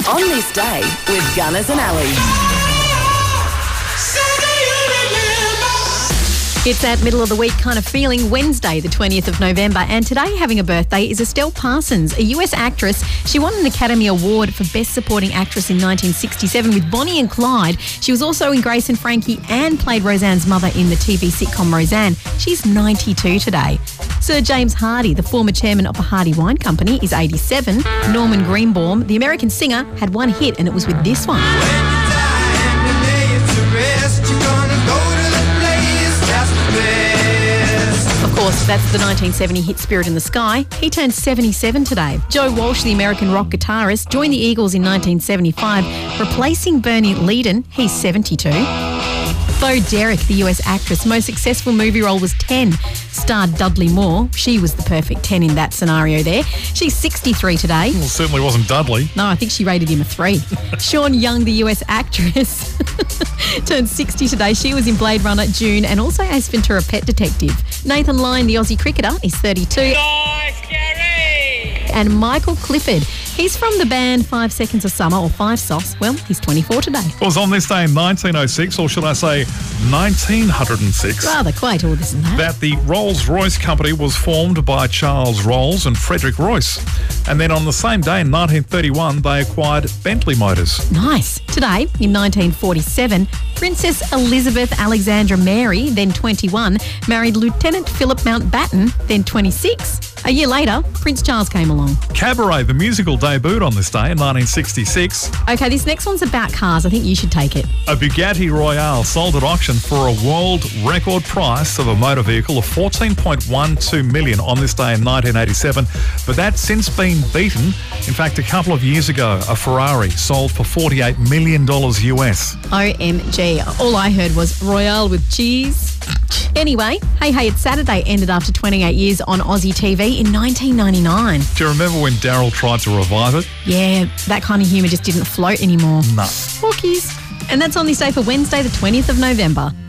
On This Day with Gunners and Ali. It's that middle of the week kind of feeling, Wednesday, the 20th of November. And today having a birthday is Estelle Parsons, a US actress. She won an Academy Award for Best Supporting Actress in 1967 with Bonnie and Clyde. She was also in Grace and Frankie and played Roseanne's mother in the TV sitcom Roseanne. She's 92 today. Sir James Hardie, the former chairman of the Hardie Wine Company, is 87. Norman Greenbaum, the American singer, had one hit and it was with this one. Of course, that's the 1970 hit Spirit in the Sky. He turned 77 today. Joe Walsh, the American rock guitarist, joined the Eagles in 1975, replacing Bernie Leadon. He's 72. Bo Derek, the US actress, most successful movie role was 10. Starred Dudley Moore. She was the perfect 10 in that scenario there. She's 63 today. Well, certainly wasn't Dudley. No, I think she rated him a 3. Sean Young, the US actress, turned 60 today. She was in Blade Runner, June, and also Ace Ventura: Pet Detective. Nathan Lyon, the Aussie cricketer, is 32. Nice, Gary! And Michael Clifford, he's from the band 5 Seconds of Summer, or Five Sauce. Well, he's 24 today. It was on this day in 1906, or should I say 1906, Rather quite all this and that the Rolls-Royce company was formed by Charles Rolls and Frederick Royce. And then on the same day in 1931, they acquired Bentley Motors. Nice. Today, in 1947, Princess Elizabeth Alexandra Mary, then 21, married Lieutenant Philip Mountbatten, then 26. A year later, Prince Charles came along. Cabaret, the musical, debuted on this day in 1966. Okay, this next one's about cars. I think you should take it. A Bugatti Royale sold at auction for a world record price of a motor vehicle of $14.12 million on this day in 1987, but that's since been beaten. In fact, a couple of years ago, a Ferrari sold for $48 million US. OMG. All I heard was Royale with cheese. Anyway, Hey, It's Saturday ended after 28 years on Aussie TV in 1999. Do you remember when Daryl tried to revive it? Yeah, that kind of humour just didn't float anymore. No. Walkies. And that's on this day for Wednesday, the 20th of November.